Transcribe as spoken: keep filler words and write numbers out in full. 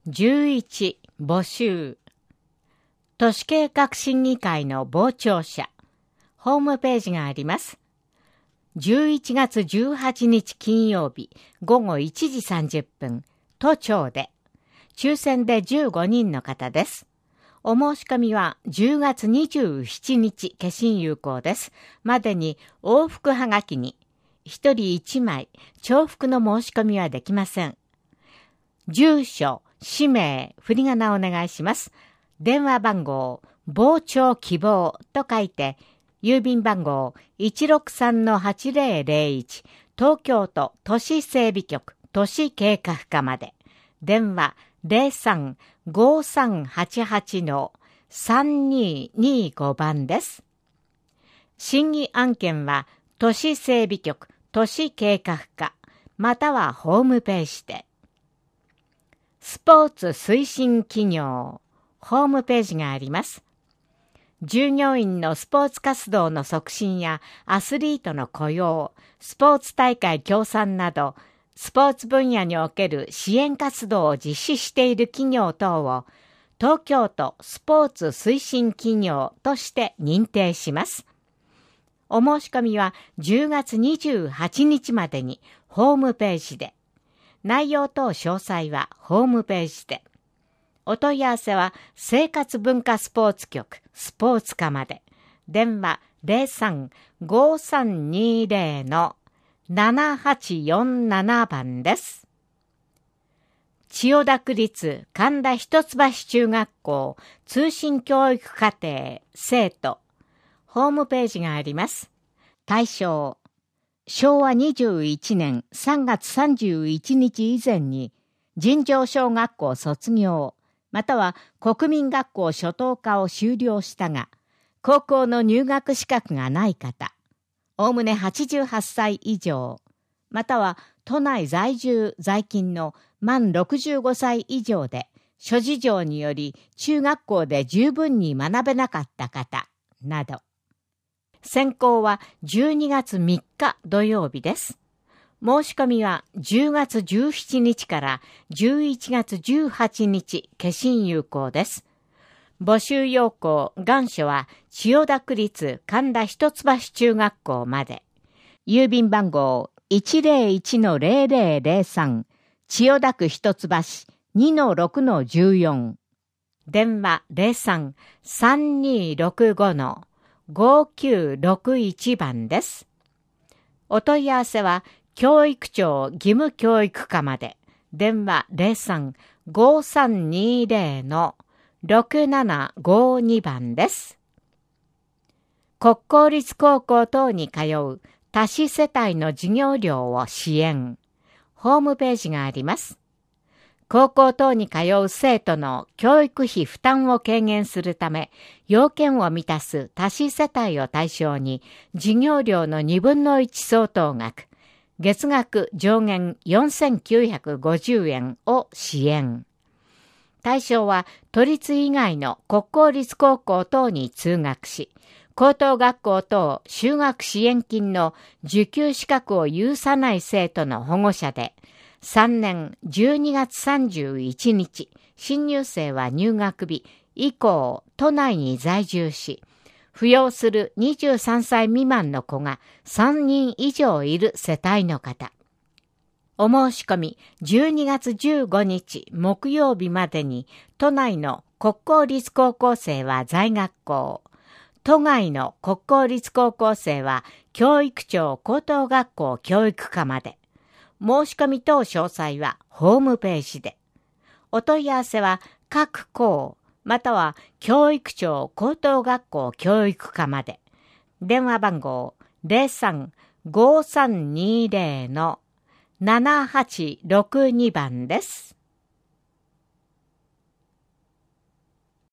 じゅういち募集。都市計画審議会の傍聴者。ホームページがあります。じゅういちがつじゅうはちにち金曜日ごごいちじさんじゅっぷん、都庁で。抽選でじゅうごにんの方です。お申し込みはじゅうがつにじゅうしちにち消印有効です。までに往復はがきにひとりいちまい、重複の申し込みはできません。住所、氏名、振り仮名お願いします。電話番号、傍聴希望と書いて、郵便番号 いちろくさんのはちぜろぜろいち 東京都都市整備局都市計画課まで。電話 ゼロさん ごさんはちはち さんにーにーご 番です。審議案件は都市整備局都市計画課またはホームページで。スポーツ推進企業ホームページがあります。従業員のスポーツ活動の促進やアスリートの雇用、スポーツ大会協賛など、スポーツ分野における支援活動を実施している企業等を東京都スポーツ推進企業として認定します。お申し込みはじゅうがつにじゅうはちにちまでにホームページで。内容等詳細はホームページで。お問い合わせは生活文化スポーツ局スポーツ課まで。電話 ゼロさん ごさんにーぜろ ななはちよんなな 番です。千代田区立神田一橋中学校通信教育課程生徒ホームページがあります。対象しょうわにじゅういちねんさんがつさんじゅういちにち以前に尋常小学校卒業または国民学校初等科を修了したが高校の入学資格がない方、おおむねはちじゅうはっさい以上または都内在住在勤の満ろくじゅうごさい以上で諸事情により中学校で十分に学べなかった方など。選考はじゅうにがつみっか土曜日です。申し込みはじゅうがつじゅうしちにちからじゅういちがつじゅうはちにち消印有効です。募集要項願書は千代田区立神田一橋中学校まで。郵便番号 いちぜろいちのぜろぜろぜろさん 千代田区一橋 にのろくのじゅうよん。電話 ゼロさん さんにーろくご ごきゅうろくいち 番です。お問い合わせは教育庁義務教育課まで。電話 ゼロさん ごさんにーぜろ ろくななごに 番です。国公立高校等に通う多子世帯の授業料を支援。ホームページがあります。高校等に通う生徒の教育費負担を軽減するため、要件を満たす多子世帯を対象に、授業料のにぶんのいち相当額、月額上限よんせんきゅうひゃくごじゅうえんを支援。対象は都立以外の国公立高校等に通学し、高等学校等就学支援金の受給資格を有さない生徒の保護者で、さんねんじゅうにがつさんじゅういちにち、新入生は入学日以降、都内に在住し、扶養するにじゅうさんさい未満の子がさんにん以上いる世帯の方。お申し込み、じゅうにがつじゅうごにち木曜日までに、都内の国公立高校生は在学校、都外の国公立高校生は教育庁高等学校教育課まで。申し込み等詳細はホームページで。お問い合わせは各校または教育庁高等学校教育課まで。電話番号 ゼロさん ごさんにーぜろ ななはちろくに 番です。